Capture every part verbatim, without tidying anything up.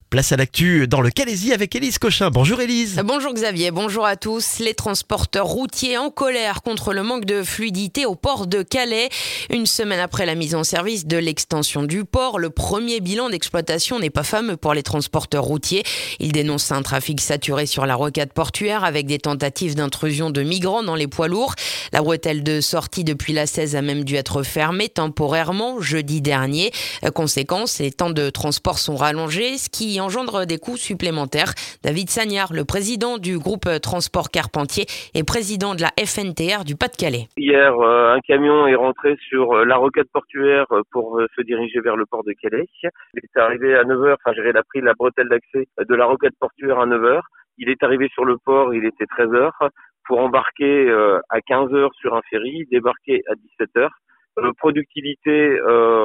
Place à l'actu dans le Calaisis avec Élise Cochin. Bonjour Élise. Bonjour Xavier, bonjour à tous. Les transporteurs routiers en colère contre le manque de fluidité au port de Calais. Une semaine après la mise en service de l'extension du port, le premier bilan d'exploitation n'est pas fameux pour les transporteurs routiers. Ils dénoncent un trafic saturé sur la rocade portuaire avec des tentatives d'intrusion de migrants dans les poids lourds. La bretelle de sortie depuis la seize a même dû être fermée temporairement jeudi dernier. Conséquence, les temps de transport sont rallongés, ce qui engendre des coûts supplémentaires. David Sagnard, le président du groupe Transport Carpentier et président de la F N T R du Pas-de-Calais. Hier, euh, un camion est rentré sur euh, la rocade portuaire euh, pour euh, se diriger vers le port de Calais. Il est arrivé à neuf heures, enfin j'ai pris la bretelle d'accès de la rocade portuaire à neuf heures. Il est arrivé sur le port, il était treize heures, pour embarquer euh, à quinze heures sur un ferry, débarquer à dix-sept heures. Euh, productivité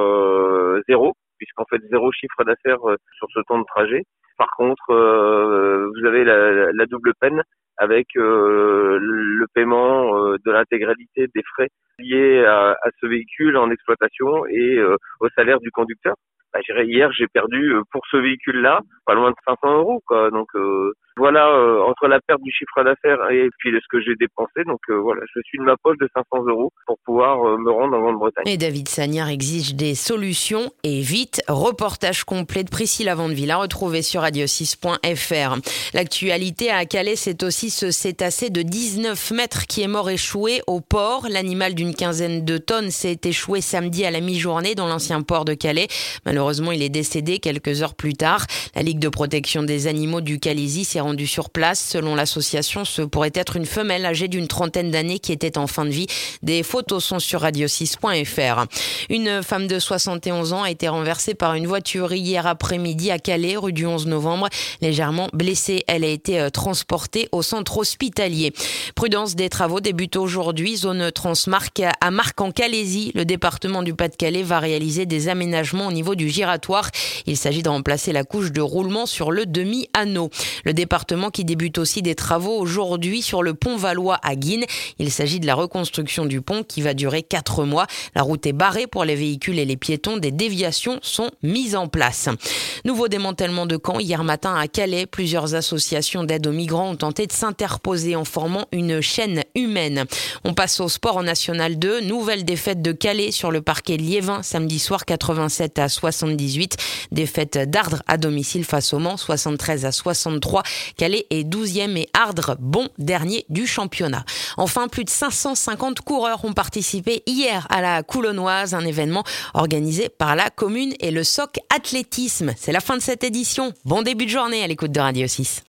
euh, zéro, puisqu'en fait zéro chiffre d'affaires euh, sur ce temps de trajet. Par contre, euh, vous avez la, la double peine avec euh, le paiement euh, de l'intégralité des frais liés à, à ce véhicule en exploitation et euh, au salaire du conducteur. Bah, hier, j'ai perdu euh, pour ce véhicule-là pas loin de cinq cents euros, quoi. Donc euh, voilà, euh, entre la perte du chiffre d'affaires et puis ce que j'ai dépensé, donc euh, voilà, je suis de ma poche de cinq cents euros pour pouvoir euh, me rendre en Grande-Bretagne. Et David Sagnard exige des solutions et vite. Reportage complet de Priscilla Vandeville à retrouver sur radio six point f r. L'actualité à Calais, c'est aussi ce cétacé de dix-neuf mètres qui est mort échoué au port. L'animal d'une quinzaine de tonnes s'est échoué samedi à la mi-journée dans l'ancien port de Calais. Malheureusement, il est décédé quelques heures plus tard. La Ligue de protection des animaux du Calaisis s'est rendue sur place. Selon l'association, ce pourrait être une femelle âgée d'une trentaine d'années qui était en fin de vie. Des photos sont sur radio six point f r. Une femme de soixante et onze ans a été renversée par une voiture hier après-midi à Calais, rue du onze novembre. Légèrement blessée, elle a été transportée au centre hospitalier. Prudence, des travaux débutent aujourd'hui. Zone Transmarc à Marc en Calaisis. Le département du Pas-de-Calais va réaliser des aménagements au niveau du giratoire. Il s'agit de remplacer la couche de roulement sur le demi-anneau. Le département qui débute aussi des travaux aujourd'hui sur le pont Valois à Guînes. Il s'agit de la reconstruction du pont qui va durer quatre mois. La route est barrée pour les véhicules et les piétons. Des déviations sont mises en place. Nouveau démantèlement de camp hier matin à Calais. Plusieurs associations d'aide aux migrants ont tenté de s'interposer en formant une chaîne humaine. On passe au sport en National deux. Nouvelle défaite de Calais sur le parquet de Liévin samedi soir, quatre-vingt-sept à soixante-dix-huit. Défaite d'Ardres à domicile face au Mans, soixante-treize à soixante-trois. Calais est douzième et Ardres, bon dernier du championnat. Enfin, plus de cinq cent cinquante coureurs ont participé hier à la Coulonnoise, un événement organisé par la commune et le S O C Athlétisme. C'est la fin de cette édition. Bon début de journée à l'écoute de Radio six.